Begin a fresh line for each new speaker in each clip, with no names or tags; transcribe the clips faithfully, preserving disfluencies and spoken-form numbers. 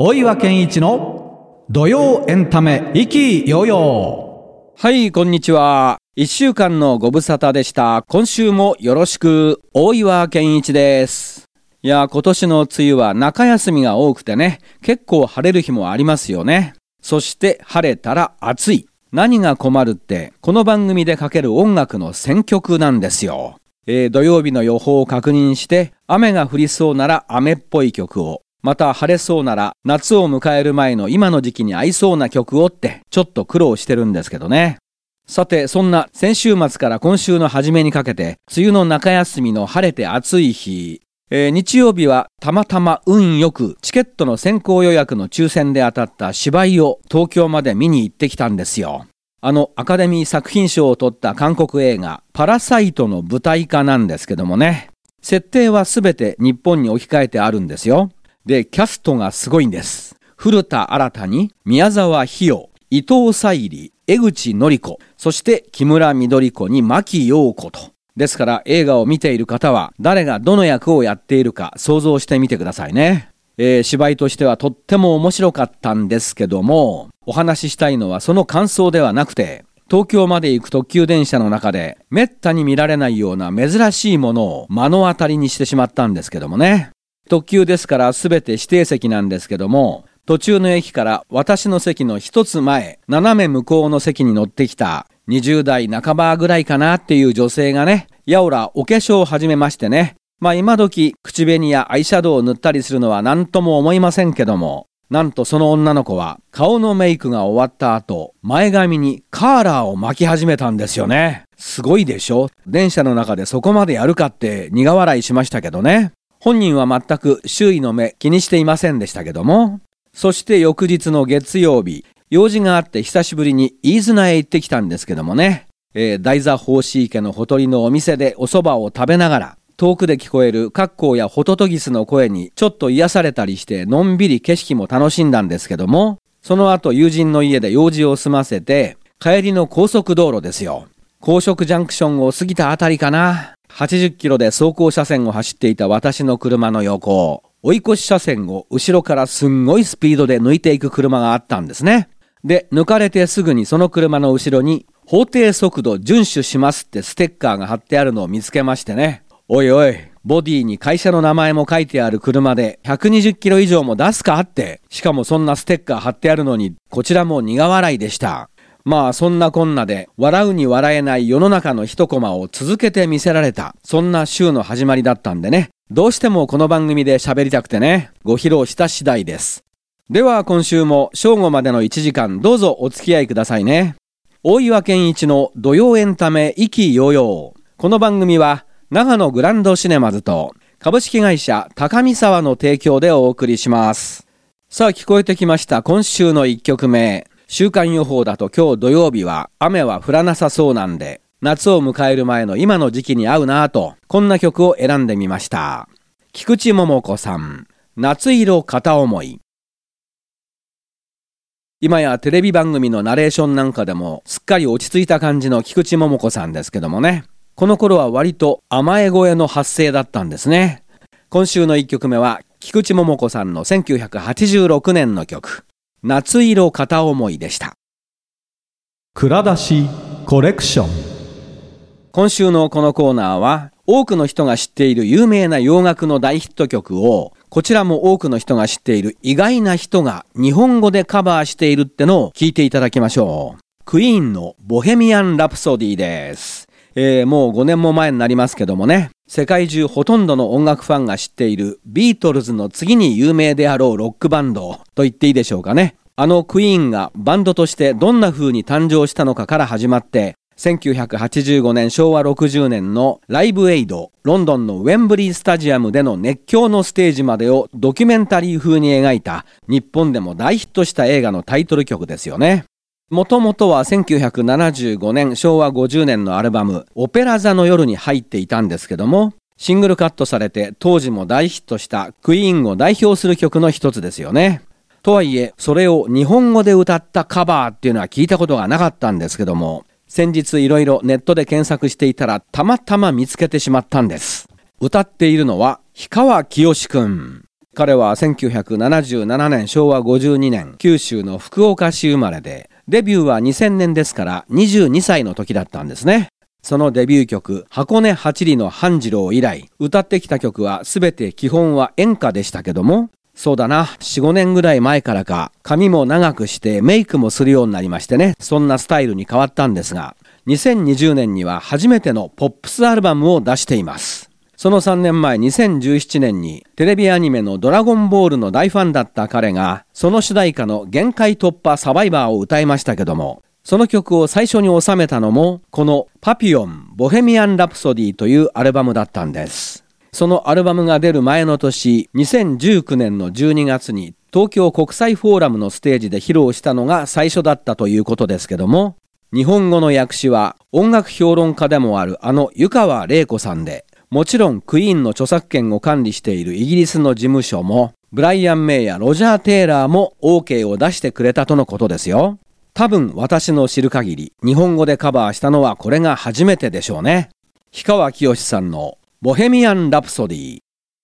大岩健一の土曜エンタメ意気揚々。
はい、こんにちは。一週間のご無沙汰でした。今週もよろしく。大岩健一です。いや、今年の梅雨は中休みが多くてね、結構晴れる日もありますよね。そして晴れたら暑い。何が困るって、この番組でかける音楽の選曲なんですよ。えー、土曜日の予報を確認して、雨が降りそうなら雨っぽい曲を、また晴れそうなら夏を迎える前の今の時期に合いそうな曲をってちょっと苦労してるんですけどね。さて、そんな先週末から今週の初めにかけて梅雨の中休みの晴れて暑い日、えー、日曜日はたまたま運よくチケットの先行予約の抽選で当たった芝居を東京まで見に行ってきたんですよ。あのアカデミー作品賞を取った韓国映画パラサイトの舞台化なんですけどもね、設定はすべて日本に置き換えてあるんですよ。で、キャストがすごいんです。古田新太に宮沢ひよ、伊藤沙莉、江口のり子、そして木村緑子に牧陽子と。ですから映画を見ている方は誰がどの役をやっているか想像してみてくださいね。えー、芝居としてはとっても面白かったんですけども、お話ししたいのはその感想ではなくて、東京まで行く特急電車の中でめったに見られないような珍しいものを目の当たりにしてしまったんですけどもね。特急ですからすべて指定席なんですけども、途中の駅から私の席の一つ前、斜め向こうの席に乗ってきたにじゅう代半ばぐらいかなっていう女性がね、やおらお化粧を始めましてね、まあ今時口紅やアイシャドウを塗ったりするのは何とも思いませんけども、なんとその女の子は顔のメイクが終わった後、前髪にカーラーを巻き始めたんですよね。すごいでしょ。電車の中でそこまでやるかって苦笑いしましたけどね。本人は全く周囲の目気にしていませんでしたけども。そして翌日の月曜日、用事があって久しぶりに飯綱へ行ってきたんですけどもね、えー、大座法師池のほとりのお店でお蕎麦を食べながら、遠くで聞こえるカッコウやホトトギスの声にちょっと癒されたりしてのんびり景色も楽しんだんですけども、その後友人の家で用事を済ませて帰りの高速道路ですよ。高速ジャンクションを過ぎたあたりかな、はちじゅっキロで走行車線を走っていた私の車の横を追い越し車線を後ろからすんごいスピードで抜いていく車があったんですね。で、抜かれてすぐにその車の後ろに法定速度遵守しますってステッカーが貼ってあるのを見つけましてね、おいおい、ボディに会社の名前も書いてある車でひゃくにじゅっキロ以上も出すかって、しかもそんなステッカー貼ってあるのに、こちらも苦笑いでした。まあそんなこんなで笑うに笑えない世の中の一コマを続けて見せられた、そんな週の始まりだったんでね、どうしてもこの番組で喋りたくてね、ご披露した次第です。では今週も正午までのいちじかんどうぞお付き合いくださいね。大岩健一の土曜エンタメ意気揚々。この番組は長野グランドシネマズと株式会社高見沢の提供でお送りします。さあ聞こえてきました今週のいっきょくめ。週間予報だと今日土曜日は雨は降らなさそうなんで、夏を迎える前の今の時期に合うなぁと、こんな曲を選んでみました。菊池桃子さん、夏色片思い。今やテレビ番組のナレーションなんかでもすっかり落ち着いた感じの菊池桃子さんですけどもね、この頃は割と甘え声の発声だったんですね。今週のいっきょくめは菊池桃子さんのせんきゅうひゃくはちじゅうろくねんの曲、夏色片思いでした。
蔵出しコレクション。
今週のこのコーナーは多くの人が知っている有名な洋楽の大ヒット曲を、こちらも多くの人が知っている意外な人が日本語でカバーしているってのを聞いていただきましょう。クイーンのボヘミアン・ラプソディです。えー、もうごねんも前になりますけどもね、世界中ほとんどの音楽ファンが知っているビートルズの次に有名であろうロックバンドと言っていいでしょうかね。あのクイーンがバンドとしてどんな風に誕生したのかから始まって、せんきゅうひゃくはちじゅうごねんしょうわろくじゅうねんのライブエイド、ロンドンのウェンブリースタジアムでの熱狂のステージまでをドキュメンタリー風に描いた、日本でも大ヒットした映画のタイトル曲ですよね。もともとはせんきゅうひゃくななじゅうごねんしょうわごじゅうねんのアルバムオペラ座の夜に入っていたんですけども、シングルカットされて当時も大ヒットしたクイーンを代表する曲の一つですよね。とはいえそれを日本語で歌ったカバーっていうのは聞いたことがなかったんですけども、先日いろいろネットで検索していたらたまたま見つけてしまったんです。歌っているのは氷川きよしくん。 彼はせんきゅうひゃくななじゅうななねんしょうわごじゅうにねん九州の福岡市生まれで、デビューはにせんねんですからにじゅうにさいの時だったんですね。そのデビュー曲箱根八里の半次郎以来、歌ってきた曲はすべて基本は演歌でしたけども、そうだな、よん、ごねんぐらい前からか髪も長くしてメイクもするようになりましてね、そんなスタイルに変わったんですが、にせんにじゅうねんには初めてのポップスアルバムを出しています。そのさんねんまえにせんじゅうななねんにテレビアニメのドラゴンボールの大ファンだった彼が、その主題歌の限界突破サバイバーを歌いましたけども、その曲を最初に収めたのもこのパピヨンボヘミアン・ラプソディというアルバムだったんです。そのアルバムが出る前の年、にせんじゅうきゅうねんのじゅうにがつに東京国際フォーラムのステージで披露したのが最初だったということですけども、日本語の訳詞は音楽評論家でもあるあの湯川玲子さんで、もちろんクイーンの著作権を管理しているイギリスの事務所もブライアン・メイやロジャー・テイラーも OK を出してくれたとのことですよ。多分私の知る限り日本語でカバーしたのはこれが初めてでしょうね。氷川きよしさんのボヘミアン・ラプソディ。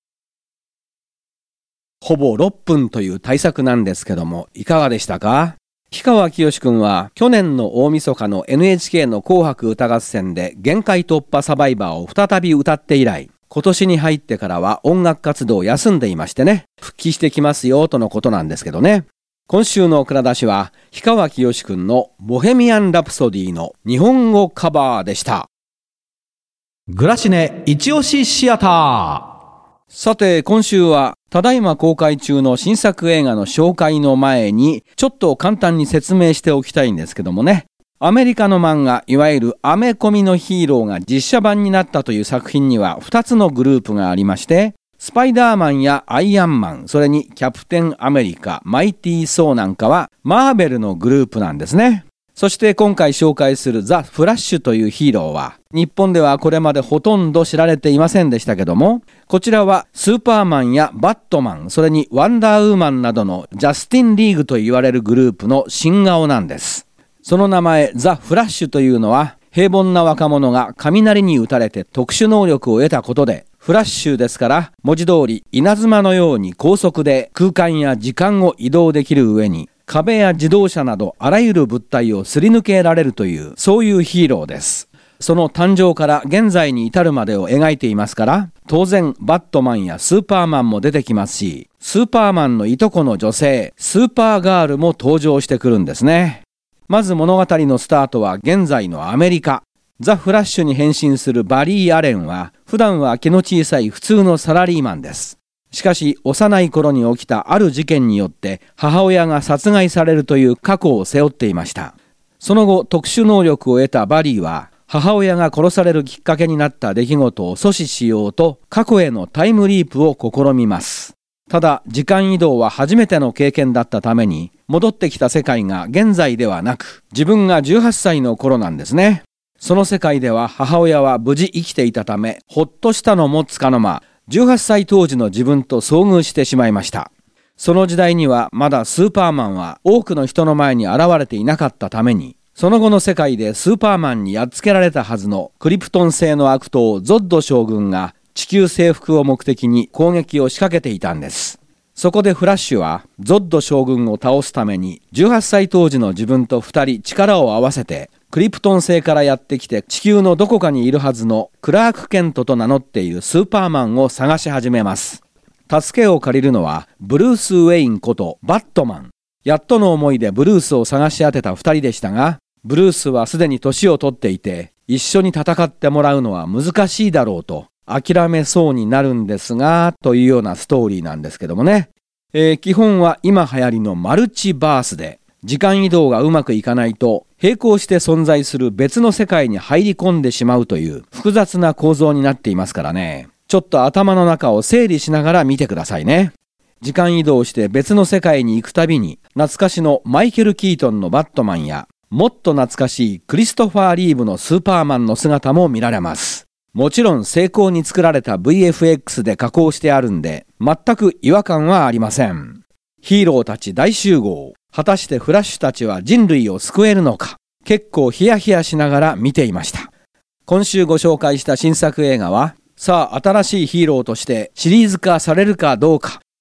ほぼろっぷんという大作なんですけども、いかがでしたか？氷川きよしくんは去年の大晦日の エヌエイチケー の紅白歌合戦で限界突破サバイバーを再び歌って以来、今年に入ってからは音楽活動を休んでいましてね、復帰してきますよとのことなんですけどね。今週の蔵出しは氷川きよしくんのボヘミアン・ラプソディの日本語カバーでした。
グラシネ一押しシアター。
さて今週はただいま公開中の新作映画の紹介の前にちょっと簡単に説明しておきたいんですけどもね、アメリカの漫画いわゆるアメコミのヒーローが実写版になったという作品にはふたつのグループがありまして、スパイダーマンやアイアンマン、それにキャプテンアメリカ、マイティー・ソーなんかはマーベルのグループなんですね。そして今回紹介するザ・フラッシュというヒーローは日本ではこれまでほとんど知られていませんでしたけども、こちらはスーパーマンやバットマン、それにワンダーウーマンなどのジャスティンリーグと言われるグループの新顔なんです。その名前ザ・フラッシュというのは、平凡な若者が雷に打たれて特殊能力を得たことで、フラッシュですから文字通り稲妻のように高速で空間や時間を移動できる上に、壁や自動車などあらゆる物体をすり抜けられるという、そういうヒーローです。その誕生から現在に至るまでを描いていますから、当然バットマンやスーパーマンも出てきますし、スーパーマンのいとこの女性スーパーガールも登場してくるんですね。まず物語のスタートは現在のアメリカ。ザ・フラッシュに変身するバリー・アレンは普段は気の小さい普通のサラリーマンです。しかし幼い頃に起きたある事件によって母親が殺害されるという過去を背負っていました。その後特殊能力を得たバリーは母親が殺されるきっかけになった出来事を阻止しようと過去へのタイムリープを試みます。ただ時間移動は初めての経験だったために、戻ってきた世界が現在ではなく自分がじゅうはっさいの頃なんですね。その世界では母親は無事生きていたため、ほっとしたのもつかの間、じゅうはっさい当時の自分と遭遇してしまいました。その時代にはまだスーパーマンは多くの人の前に現れていなかったために、その後の世界でスーパーマンにやっつけられたはずのクリプトン製の悪党ゾッド将軍が地球征服を目的に攻撃を仕掛けていたんです。そこでフラッシュはゾッド将軍を倒すためにじゅうはっさい当時の自分とふたり力を合わせて、クリプトン星からやってきて地球のどこかにいるはずのクラーク・ケントと名乗っているスーパーマンを探し始めます。助けを借りるのはブルース・ウェインことバットマン。やっとの思いでブルースを探し当てたふたりでしたが、ブルースはすでに年を取っていて一緒に戦ってもらうのは難しいだろうと諦めそうになるんですが、というようなストーリーなんですけどもね、えー、基本は今流行りのマルチバースで、時間移動がうまくいかないと並行して存在する別の世界に入り込んでしまうという複雑な構造になっていますからね、ちょっと頭の中を整理しながら見てくださいね。時間移動して別の世界に行くたびに懐かしのマイケル・キートンのバットマンや、もっと懐かしいクリストファー・リーブのスーパーマンの姿も見られます。もちろん精巧に作られた ブイエフエックス で加工してあるんで全く違和感はありません。ヒーローたち大集合。果たしてフラッシュたちは人類を救えるのか、結構ヒヤヒヤしながら見ていました。今週ご紹介した新作映画は、さあ新しいヒーローとしてシリーズ化されるかどうか、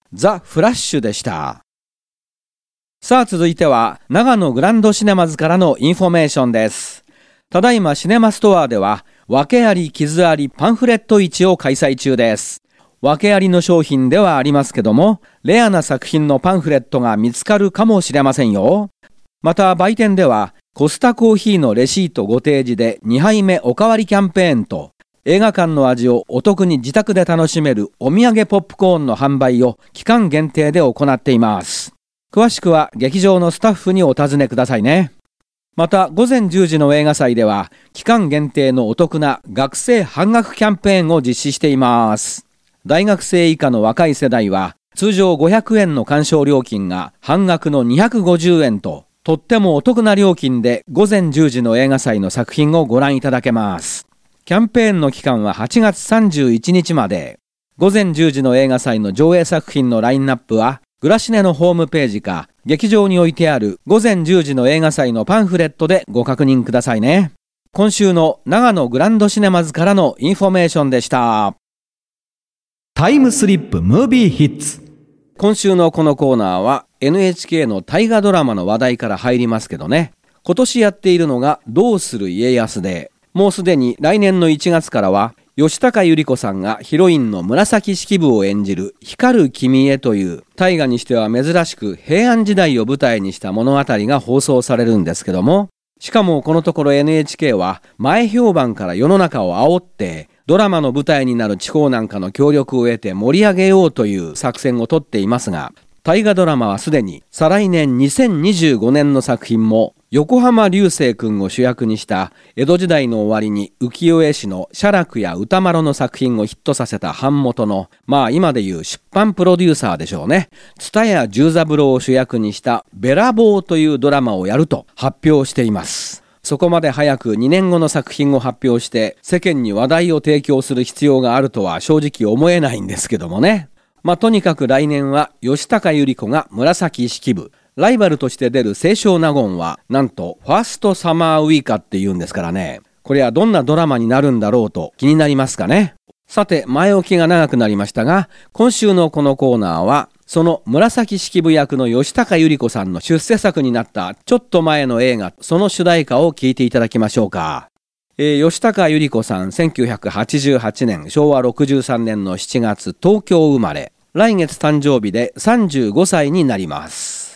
ザ・フラッシュでした。さあ続いては長野グランドシネマズからのインフォメーションです。ただいまシネマストアでは訳あり傷ありパンフレット市を開催中です。訳ありの商品ではありますけども、レアな作品のパンフレットが見つかるかもしれませんよ。また売店ではコスタコーヒーのレシートご提示でにはいめおかわりキャンペーンと、映画館の味をお得に自宅で楽しめるお土産ポップコーンの販売を期間限定で行っています。詳しくは劇場のスタッフにお尋ねくださいね。またごぜんじゅうじの映画祭では期間限定のお得な学生半額キャンペーンを実施しています。大学生以下の若い世代は通常ごひゃくえんの鑑賞料金が半額のにひゃくごじゅうえんと、とってもお得な料金でごぜんじゅうじの映画祭の作品をご覧いただけます。キャンペーンの期間ははちがつさんじゅういちにちまで。ごぜんじゅうじの映画祭の上映作品のラインナップはグラシネのホームページか劇場に置いてあるごぜんじゅうじの映画祭のパンフレットでご確認くださいね。今週の長野グランドシネマズからのインフォメーションでした。
タイムスリップムービーヒッツ。
今週のこのコーナーは エヌエイチケー の大河ドラマの話題から入りますけどね。今年やっているのがどうする家康で、もうすでに来年のいちがつからは吉高由里子さんがヒロインの紫式部を演じる光る君へという大河にしては珍しく平安時代を舞台にした物語が放送されるんですけども、しかもこのところ エヌエイチケー は前評判から世の中を煽ってドラマの舞台になる地方なんかの協力を得て盛り上げようという作戦をとっていますが、大河ドラマはすでに再来年にせんにじゅうごねんの作品も横浜流星くんを主役にした江戸時代の終わりに浮世絵師の写楽や歌麿の作品をヒットさせた版元の、まあ今でいう出版プロデューサーでしょうね、蔦屋十三郎を主役にしたべらぼうというドラマをやると発表しています。そこまで早くにねんごの作品を発表して世間に話題を提供する必要があるとは正直思えないんですけどもね。まあとにかく来年は吉高由里子が紫式部、ライバルとして出る清少納言はなんとファーストサマーウイカって言うんですからね。これはどんなドラマになるんだろうと気になりますかね。さて前置きが長くなりましたが、今週のこのコーナーはその紫式部役の吉高由里子さんの出世作になったちょっと前の映画、その主題歌を聴いていただきましょうか。えー、吉高由里子さんせんきゅうひゃくはちじゅうはちねんしょうわろくじゅうさんねんのしちがつ東京生まれ、来月誕生日でさんじゅうごさいになります。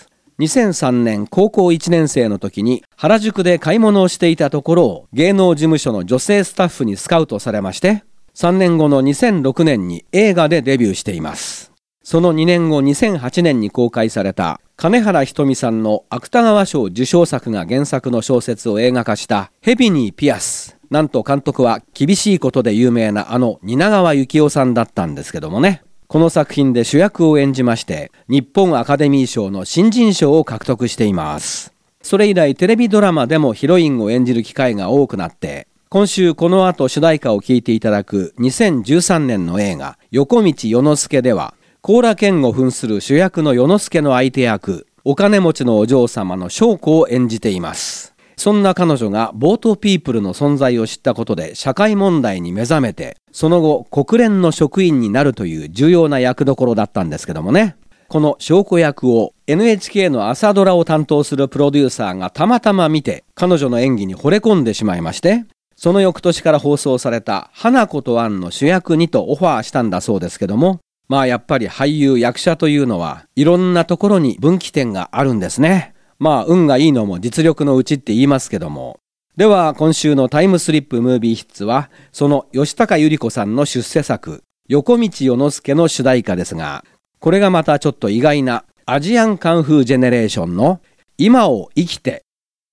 にせんさんねん高校いちねん生の時に原宿で買い物をしていたところを芸能事務所の女性スタッフにスカウトされまして、さんねんごのにせんろくねんに映画でデビューしています。そのにねんごにせんはちねんに公開された金原ひとみさんの芥川賞受賞作が原作の小説を映画化したヘビニー・ピアス。なんと監督は厳しいことで有名なあの蜷川幸雄さんだったんですけどもね。この作品で主役を演じまして日本アカデミー賞の新人賞を獲得しています。それ以来テレビドラマでもヒロインを演じる機会が多くなって、今週この後主題歌を聴いていただくにせんじゅうさんねんの映画横道世之助では高良健を扮する主役の世之助の相手役、お金持ちのお嬢様の祥子を演じています。そんな彼女がボートピープルの存在を知ったことで社会問題に目覚めて、その後国連の職員になるという重要な役どころだったんですけどもね。この祥子役を エヌエイチケー の朝ドラを担当するプロデューサーがたまたま見て彼女の演技に惚れ込んでしまいまして、その翌年から放送された花子とアンの主役にとオファーしたんだそうですけども、まあやっぱり俳優役者というのはいろんなところに分岐点があるんですね。まあ運がいいのも実力のうちって言いますけども。では今週のタイムスリップムービーヒッツはその吉高由里子さんの出世作横道世之助の主題歌ですが、これがまたちょっと意外なアジアンカンフージェネレーションの今を生きて。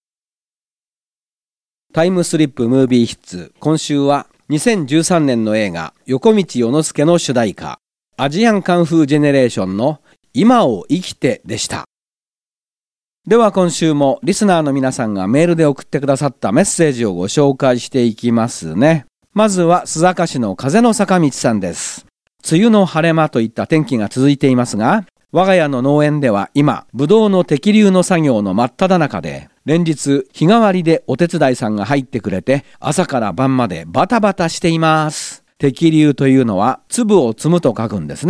タイムスリップムービーヒッツ、今週はにせんじゅうさんねんの映画横道世之助の主題歌アジアンカンフージェネレーションの今を生きてでした。では今週もリスナーの皆さんがメールで送ってくださったメッセージをご紹介していきますね。まずは須坂市の風の坂道さんです。梅雨の晴れ間といった天気が続いていますが、我が家の農園では今ブドウの摘粒の作業の真っ只中で、連日日替わりでお手伝いさんが入ってくれて朝から晩までバタバタしています。摘粒というのは粒を摘むと書くんですね。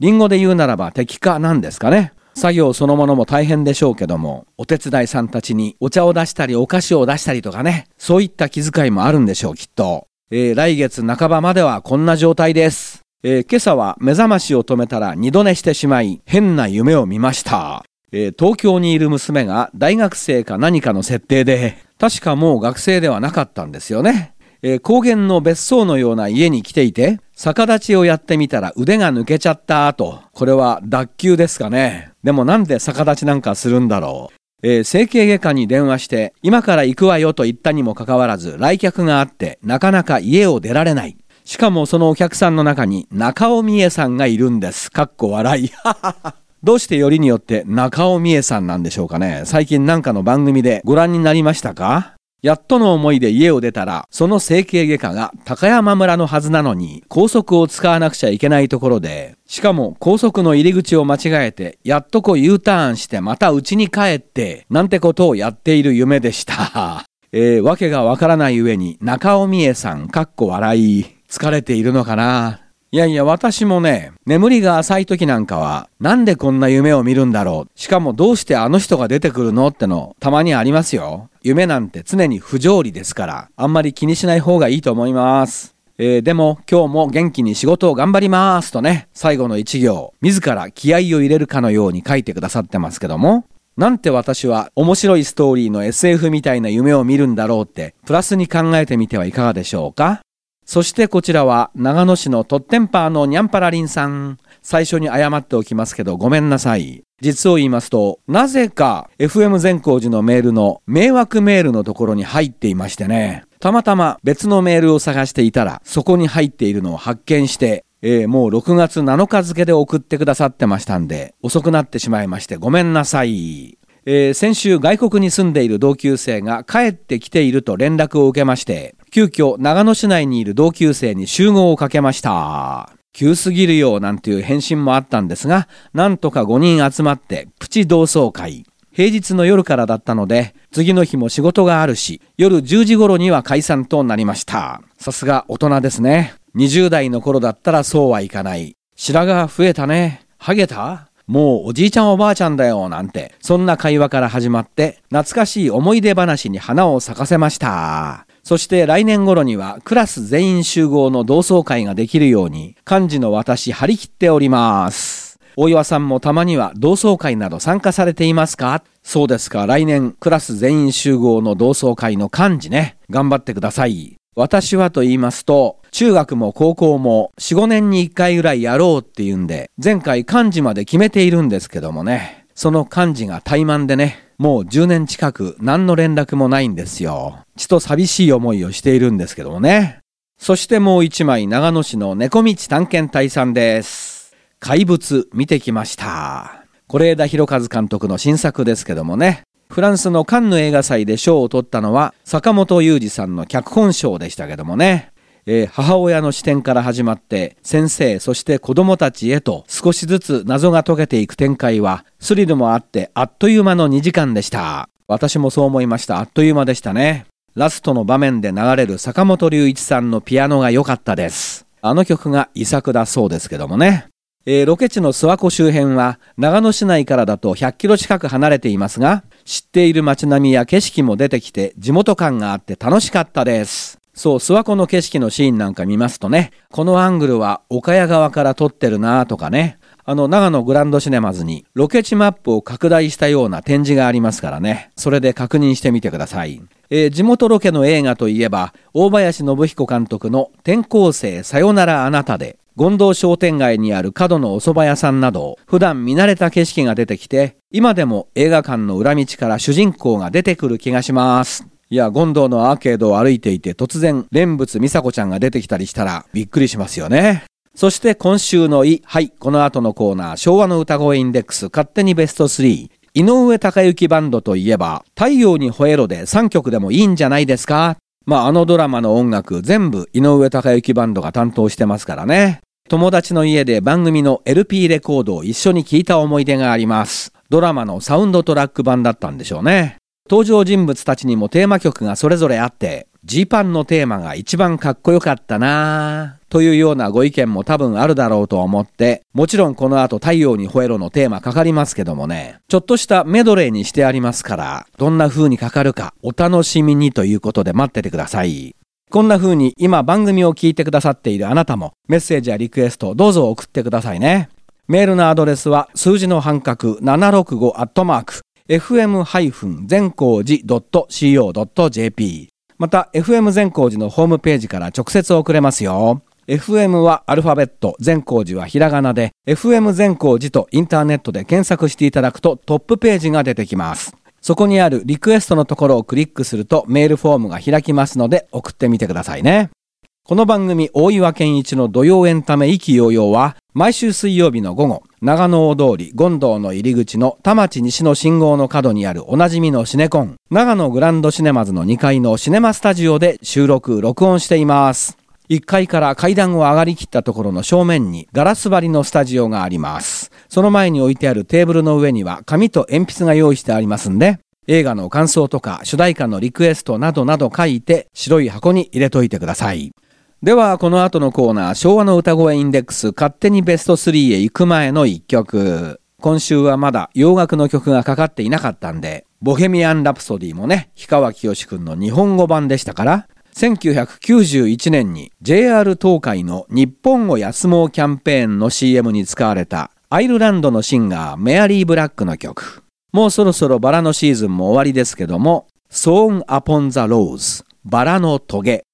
リンゴで言うならば摘果なんですかね。作業そのものも大変でしょうけども、お手伝いさんたちにお茶を出したりお菓子を出したりとかね、そういった気遣いもあるんでしょう、きっと。えー、来月半ばまではこんな状態です。えー、今朝は目覚ましを止めたら二度寝してしまい、変な夢を見ました。えー、東京にいる娘が大学生か何かの設定で、確かもう学生ではなかったんですよね。えー、高原の別荘のような家に来ていて、逆立ちをやってみたら腕が抜けちゃった後、これは脱臼ですかね。でもなんで逆立ちなんかするんだろう。えー、整形外科に電話して、今から行くわよと言ったにもかかわらず、来客があって、なかなか家を出られない。しかもそのお客さんの中に中尾美恵さんがいるんです。かっこ笑い。どうしてよりによって中尾美恵さんなんでしょうかね。最近なんかの番組でご覧になりましたか？やっとの思いで家を出たら、その整形外科が高山村のはずなのに、高速を使わなくちゃいけないところで、しかも高速の入り口を間違えて、やっとこう U ターンしてまた家に帰って、なんてことをやっている夢でした。えー、わけがわからない上に、中尾美恵さん、かっこ笑い、疲れているのかな。いやいや、私もね、眠りが浅い時なんかは、なんでこんな夢を見るんだろう。しかもどうしてあの人が出てくるのっての、たまにありますよ。夢なんて常に不条理ですから、あんまり気にしない方がいいと思います。えー、でも、今日も元気に仕事を頑張りますとね、最後の一行、自ら気合を入れるかのように書いてくださってますけども、なんて私は面白いストーリーの エスエフ みたいな夢を見るんだろうって、プラスに考えてみてはいかがでしょうか。そしてこちらは長野市のトッテンパーのニャンパラリンさん。最初に謝っておきますけどごめんなさい。実を言いますと、なぜか エフエム 善光寺のメールの迷惑メールのところに入っていましてね。たまたま別のメールを探していたら、そこに入っているのを発見して、えー、もうろくがつなのか付で送ってくださってましたんで、遅くなってしまいましてごめんなさい。えー、先週外国に住んでいる同級生が帰ってきていると連絡を受けまして、急遽長野市内にいる同級生に集合をかけました。急すぎるよなんていう返信もあったんですが、なんとかごにん集まってプチ同窓会。平日の夜からだったので、次の日も仕事があるし、夜じゅうじ頃には解散となりました。さすが大人ですね。にじゅう代の頃だったらそうはいかない。白髪増えたね。ハゲた？もうおじいちゃんおばあちゃんだよなんて、そんな会話から始まって懐かしい思い出話に花を咲かせました。そして来年頃にはクラス全員集合の同窓会ができるように幹事の私張り切っております。大岩さんもたまには同窓会など参加されていますか？そうですか、来年クラス全員集合の同窓会の幹事ね、頑張ってください。私はと言いますと、中学も高校も よん、ごねんにいっかいぐらいやろうっていうんで、前回幹事まで決めているんですけどもね、その幹事が怠慢でね、もうじゅうねん近く何の連絡もないんですよ。ちと寂しい思いをしているんですけどもね。そしてもう一枚長野市の猫道探検隊さんです。怪物見てきました。是枝裕和監督の新作ですけどもね。フランスのカンヌ映画祭で賞を取ったのは坂本雄二さんの脚本賞でしたけどもね。えー、母親の視点から始まって先生そして子供たちへと少しずつ謎が解けていく展開はスリルもあってあっという間のにじかんでした。私もそう思いました。あっという間でしたね。ラストの場面で流れる坂本龍一さんのピアノが良かったです。あの曲が遺作だそうですけどもね。えー、ロケ地の諏訪湖周辺は長野市内からだとひゃっキロ近く離れていますが、知っている街並みや景色も出てきて地元感があって楽しかったです。そう、諏訪湖の景色のシーンなんか見ますとね、このアングルは岡谷川から撮ってるなとかね、あの長野グランドシネマズにロケ地マップを拡大したような展示がありますからね、それで確認してみてください。えー、地元ロケの映画といえば大林信彦監督の転校生さよならあなたで、権堂商店街にある角のお蕎麦屋さんなど普段見慣れた景色が出てきて、今でも映画館の裏道から主人公が出てくる気がします。いや、権堂のアーケードを歩いていて突然蓮仏美佐子ちゃんが出てきたりしたらびっくりしますよね。そして今週のい、はい、この後のコーナー、昭和の歌声インデックス勝手にベストスリー。井上貴之バンドといえば太陽に吠えろでさんきょくでもいいんじゃないですか。まああのドラマの音楽全部井上貴之バンドが担当してますからね。友達の家で番組の エルピー レコードを一緒に聴いた思い出があります。ドラマのサウンドトラック版だったんでしょうね。登場人物たちにもテーマ曲がそれぞれあって、 ジーパンのテーマが一番かっこよかったなというようなご意見も多分あるだろうと思って、もちろんこの後太陽に吠えろのテーマかかりますけどもね、ちょっとしたメドレーにしてありますから、どんな風にかかるかお楽しみにということで待っててください。こんな風に今番組を聞いてくださっているあなたもメッセージやリクエストどうぞ送ってくださいね。メールのアドレスは数字の半角ななろくごアットマーク エフエム 全光寺 ドット シーオー ドット ジェーピー また エフエム 全光寺のホームページから直接送れますよ。 エフエム はアルファベット、全光寺はひらがなで エフエム 全光寺とインターネットで検索していただくとトップページが出てきます。そこにあるリクエストのところをクリックするとメールフォームが開きますので送ってみてくださいね。この番組大岩健一の土曜エンタメ意気揚々は毎週水曜日の午後、長野大通り権堂の入り口の田町西の信号の角にあるおなじみのシネコン、長野グランドシネマズのにかいのシネマスタジオで収録録音しています。いっかいから階段を上がりきったところの正面にガラス張りのスタジオがあります。その前に置いてあるテーブルの上には紙と鉛筆が用意してありますんで、映画の感想とか主題歌のリクエストなどなど書いて白い箱に入れといてください。ではこの後のコーナー、昭和の歌声インデックス勝手にベストスリーへ行く前のいっきょく。今週はまだ洋楽の曲がかかっていなかったんで、ボヘミアン・ラプソディもね、氷川きよしくんの日本語版でしたから、せんきゅうひゃくきゅうじゅういちねんに ジェイアール 東海の日本を休もうキャンペーンの シーエム に使われたアイルランドのシンガーメアリー・ブラックの曲。もうそろそろバラのシーズンも終わりですけども、Song Upon the Rose バラのトゲ。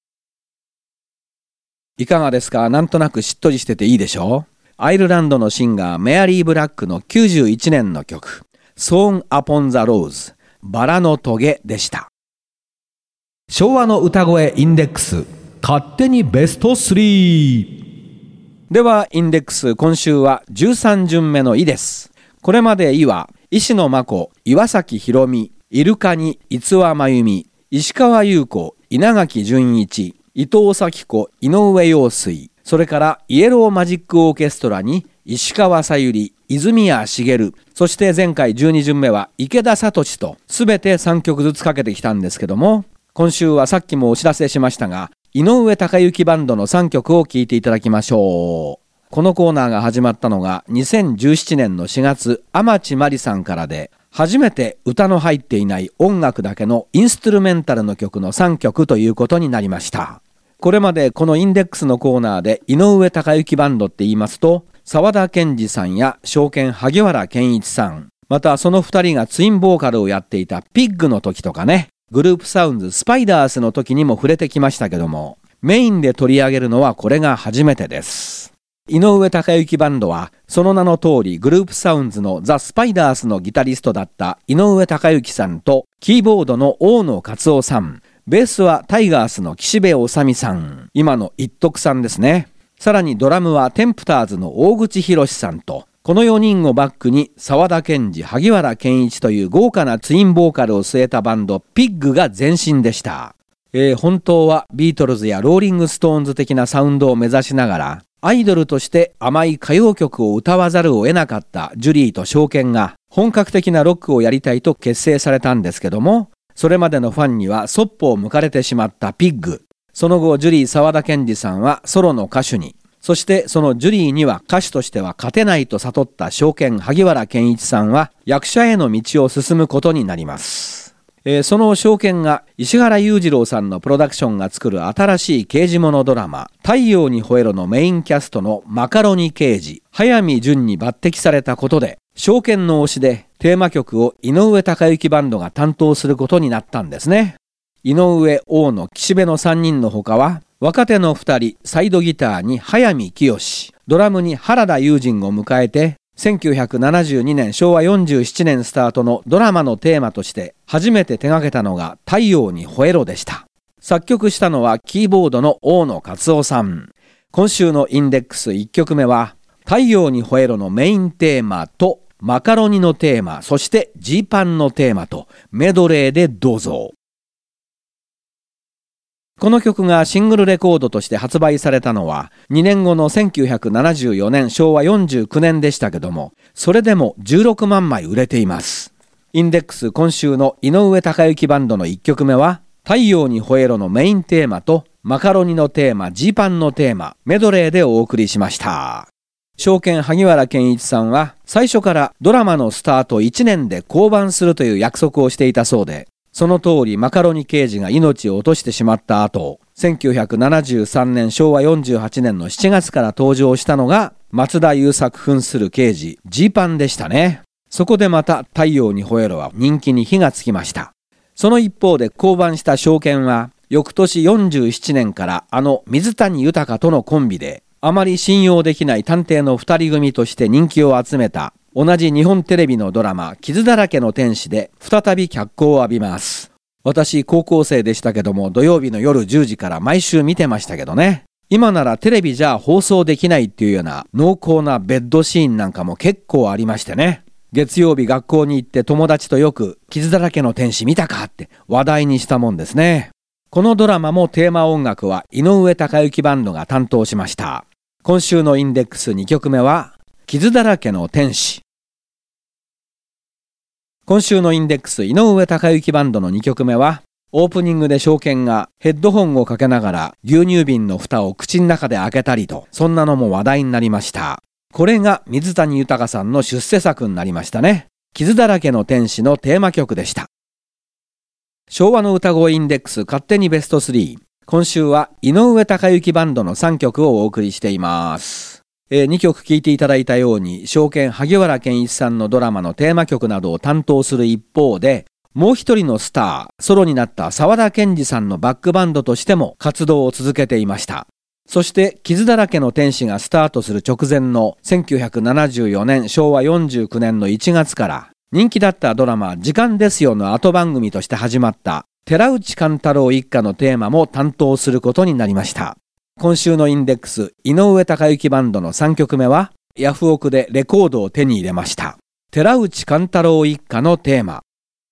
いかがですか？なんとなくしっとりしてていいでしょう？アイルランドのシンガーメアリー・ブラックのきゅうじゅういちねんの曲 Song Upon the Rose バラのトゲでした。
昭和の歌声インデックス勝手にベストスリー。
ではインデックス、今週はじゅうさんじゅんめの「い」です。これまで「い」は石野真子、岩崎宏美、イルカニ、逸話真由美、石川優子、稲垣淳一、伊藤咲子、井上陽水、それからイエローマジックオーケストラに石川さゆり、泉谷しげる、そして前回じゅうにじゅんめは池田聡とすべてさんきょくずつかけてきたんですけども、今週はさっきもお知らせしましたが、井上貴之バンドのさんきょくを聴いていただきましょう。このコーナーが始まったのがにせんじゅうななねんのしがつ、天地真理さんからで、初めて歌の入っていない音楽だけのインストゥルメンタルの曲のさんきょくということになりました。これまでこのインデックスのコーナーで井上貴之バンドって言いますと、沢田研二さんや証券萩原健一さん、またそのふたりがツインボーカルをやっていたピッグの時とかね、グループサウンズスパイダースの時にも触れてきましたけども、メインで取り上げるのはこれが初めてです。井上貴之バンドはその名の通りグループサウンズのザ・スパイダースのギタリストだった井上貴之さんと、キーボードの大野勝夫さん、ベースはタイガースの岸辺治さん、今の一徳さんですね。さらにドラムはテンプターズの大口博さんと、このよにんをバックに沢田研二、萩原健一という豪華なツインボーカルを据えたバンドピッグが前身でした。えー、本当はビートルズやローリングストーンズ的なサウンドを目指しながら、アイドルとして甘い歌謡曲を歌わざるを得なかったジュリーと証券が本格的なロックをやりたいと結成されたんですけども、それまでのファンにはそっぽを向かれてしまったピッグ。その後ジュリー沢田研二さんはソロの歌手に、そしてそのジュリーには歌手としては勝てないと悟った証券萩原健一さんは役者への道を進むことになります。えー、その証券が石原裕次郎さんのプロダクションが作る新しい刑事物ドラマ太陽に吠えろのメインキャストのマカロニ刑事早見純に抜擢されたことで、証券の推しでテーマ曲を井上貴之バンドが担当することになったんですね。井上、大野、岸辺のさんにんの他は若手のふたり、サイドギターに早見清、ドラムに原田悠仁を迎えて、せんきゅうひゃくななじゅうにねんしょうわよんじゅうななねんスタートのドラマのテーマとして初めて手掛けたのが太陽に吠えろでした。作曲したのはキーボードの大野勝夫さん。今週のインデックスいっきょくめは太陽に吠えろのメインテーマとマカロニのテーマ、そしてジーパンのテーマとメドレーでどうぞ。この曲がシングルレコードとして発売されたのはにねんごのせんきゅうひゃくななじゅうよねんしょうわよんじゅうきゅうねんでしたけども、それでもじゅうろくまんまい売れています。インデックス今週の井上貴之バンドのいっきょくめは太陽にほえろのメインテーマとマカロニのテーマ、ジーパンのテーマ、メドレーでお送りしました。証券萩原健一さんは最初からドラマのスタートいちねんで降板するという約束をしていたそうで、その通りマカロニ刑事が命を落としてしまった後、せんきゅうひゃくななじゅうさんねんしょうわよんじゅうはちねんのしちがつから登場したのが松田優作扮する刑事ジーパンでしたね。そこでまた太陽にほえろは人気に火がつきました。その一方で降板した証券は翌年よんじゅうななねんからあの水谷豊とのコンビであまり信用できない探偵の二人組として人気を集めた同じ日本テレビのドラマ傷だらけの天使で再び脚光を浴びます。私高校生でしたけども土曜日の夜じゅうじから毎週見てましたけどね。今ならテレビじゃ放送できないっていうような濃厚なベッドシーンなんかも結構ありましてね。月曜日学校に行って友達とよく傷だらけの天使見たかって話題にしたもんですね。このドラマもテーマ音楽は井上貴之バンドが担当しました。今週のインデックスにきょくめは傷だらけの天使。今週のインデックス井上貴之バンドのにきょくめはオープニングで証券がヘッドホンをかけながら牛乳瓶の蓋を口の中で開けたりと、そんなのも話題になりました。これが水谷豊さんの出世作になりましたね。傷だらけの天使のテーマ曲でした。昭和の歌声インデックス勝手にベストスリー。今週は井上貴之バンドのさんきょくをお送りしています。えー、にきょく聴いていただいたように、証券萩原健一さんのドラマのテーマ曲などを担当する一方で、もう一人のスター、ソロになった沢田研二さんのバックバンドとしても活動を続けていました。そして傷だらけの天使がスタートする直前のせんきゅうひゃくななじゅうよねんしょうわよんじゅうきゅうねんのいちがつから人気だったドラマ時間ですよの後番組として始まった寺内貫太郎一家のテーマも担当することになりました。今週のインデックス井上貴之バンドのさんきょくめはヤフオクでレコードを手に入れました。寺内貫太郎一家のテーマ。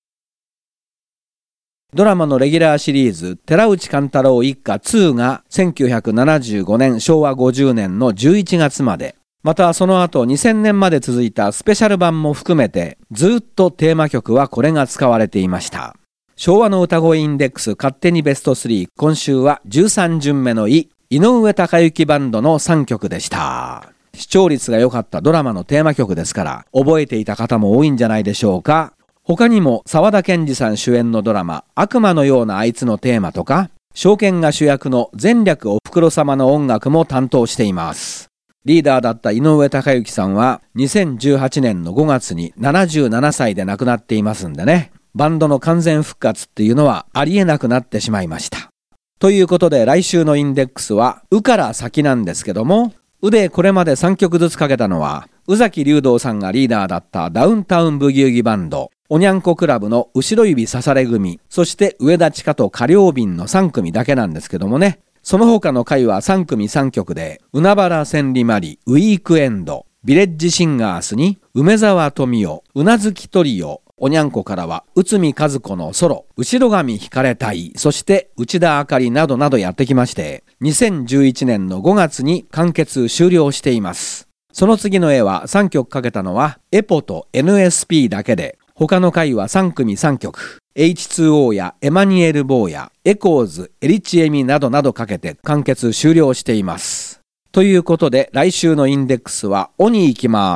ドラマのレギュラーシリーズ寺内貫太郎一家にがせんきゅうひゃくななじゅうごねんしょうわごじゅうねんのじゅういちがつまで、またその後にせんねんまで続いたスペシャル版も含めてずっとテーマ曲はこれが使われていました。昭和の歌声インデックス勝手にベストスリー。今週はじゅうさんじゅんめのい井上貴之バンドのさんきょくでした。視聴率が良かったドラマのテーマ曲ですから覚えていた方も多いんじゃないでしょうか。他にも沢田研二さん主演のドラマ悪魔のようなあいつのテーマとか、証券が主役の前略おふくろ様の音楽も担当しています。リーダーだった井上貴之さんはにせんじゅうはちねんのごがつにななじゅうななさいで亡くなっていますんでね、バンドの完全復活っていうのはありえなくなってしまいました。ということで来週のインデックスはうから先なんですけども、うでこれまでさんきょくずつかけたのは宇崎竜童さんがリーダーだったダウンタウンブギウギバンド、おにゃんこクラブの後ろ指刺され組、そして上田千佳と歌謡便のさんくみだけなんですけどもね、その他の回はさんくみさんきょくで海原千里マリ、ウィークエンド、ビレッジシンガースに梅沢富美男、うなずきトリオ、おにゃんこからは内海和子のソロ、後ろ髪引かれたい、そして内田あかりなどなどやってきまして、にせんじゅういちねんのごがつに完結終了しています。その次の絵はさんきょくかけたのはエポと エヌエスピー だけで、他の回はさんくみさんきょく、エイチツーオー やエマニュエル・ボーやエコーズ、エリチエミなどなどかけて完結終了しています。ということで来週のインデックスはおに行きます。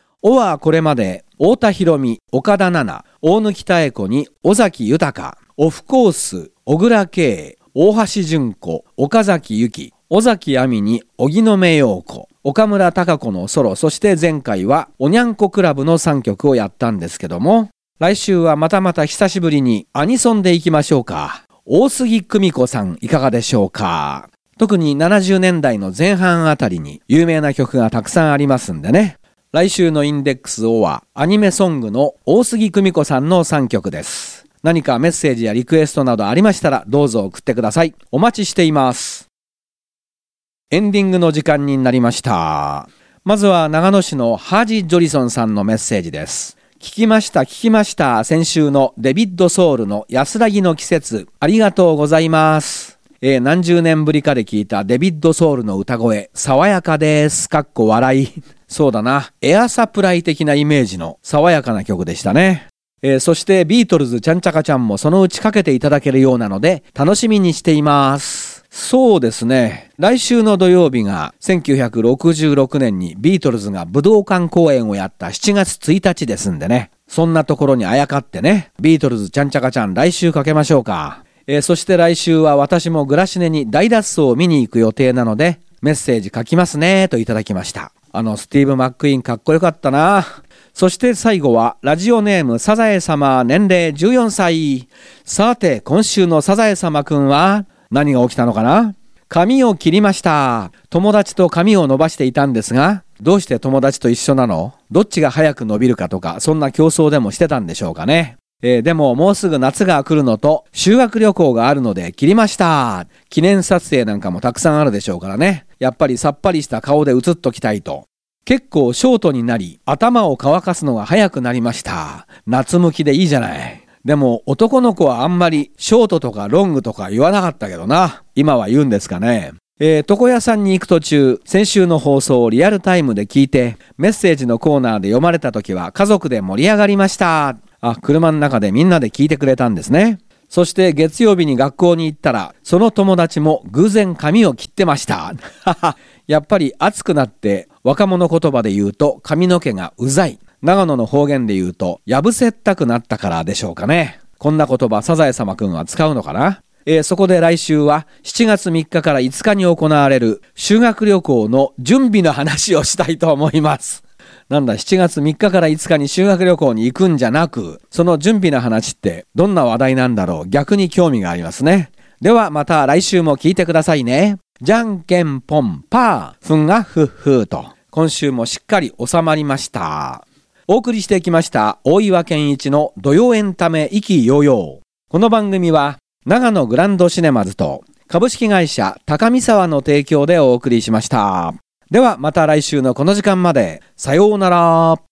おはこれまで太田博美、岡田奈々、大貫妙子に尾崎豊、オフコース、小倉圭、大橋純子、岡崎由紀、尾崎亜美に荻野目洋子、岡村孝子のソロ、そして前回はおにゃんこクラブのさんきょくをやったんですけども、来週はまたまた久しぶりにアニソンでいきましょうか。大杉久美子さんいかがでしょうか。特にななじゅうねんだいの前半あたりに有名な曲がたくさんありますんでね。来週のインデックス O はアニメソングの大杉久美子さんのさんきょくです。何かメッセージやリクエストなどありましたらどうぞ送ってください。お待ちしています。エンディングの時間になりました。まずは長野市のハージ・ジョリソンさんのメッセージです。聞きました聞きました。先週のデビッド・ソウルの安らぎの季節、ありがとうございます。えー、何十年ぶりかで聞いたデビッド・ソウルの歌声、爽やかです。かっこ笑い。そうだな。エアサプライ的なイメージの爽やかな曲でしたね。 えー、そしてビートルズちゃんちゃかちゃんもそのうちかけていただけるようなので楽しみにしています。そうですね。来週の土曜日がせんきゅうひゃくろくじゅうろくねんにビートルズが武道館公演をやったしちがつついたちですんでね。そんなところにあやかってね、ビートルズちゃんちゃかちゃん来週かけましょうか。えー、そして来週は私もグラシネに大脱走を見に行く予定なので、メッセージ書きますねといただきました。あのスティーブ・マックイーンかっこよかったな。そして最後はラジオネームサザエ様、年齢じゅうよんさい。さて今週のサザエ様くんは何が起きたのかな。髪を切りました。友達と髪を伸ばしていたんですが、どうして友達と一緒なの？どっちが早く伸びるかとか、そんな競争でもしてたんでしょうかね。えー、でももうすぐ夏が来るのと修学旅行があるので切りました。記念撮影なんかもたくさんあるでしょうからね。やっぱりさっぱりした顔で写っときたいと。結構ショートになり、頭を乾かすのが早くなりました。夏向きでいいじゃない。でも男の子はあんまりショートとかロングとか言わなかったけどな。今は言うんですかね。えー、床屋さんに行く途中、先週の放送をリアルタイムで聞いて、メッセージのコーナーで読まれた時は家族で盛り上がりました。あ、車の中でみんなで聞いてくれたんですね。そして月曜日に学校に行ったら、その友達も偶然髪を切ってました。やっぱり暑くなって若者言葉で言うと髪の毛がうざい。長野の方言で言うとやぶせったくなったからでしょうかね。こんな言葉サザエ様くんは使うのかな。えー、そこで来週はしちがつみっかからいつかに行われる修学旅行の準備の話をしたいと思います。なんだしちがつみっかからいつかに修学旅行に行くんじゃなく、その準備の話ってどんな話題なんだろう。逆に興味がありますね。ではまた来週も聞いてくださいね。じゃんけんぽんパー、ふんがふっふーと今週もしっかり収まりました。お送りしてきました大岩健一の土曜エンタメ意気揚々。この番組は長野グランドシネマズと株式会社高見沢の提供でお送りしました。ではまた来週のこの時間まで。さようなら。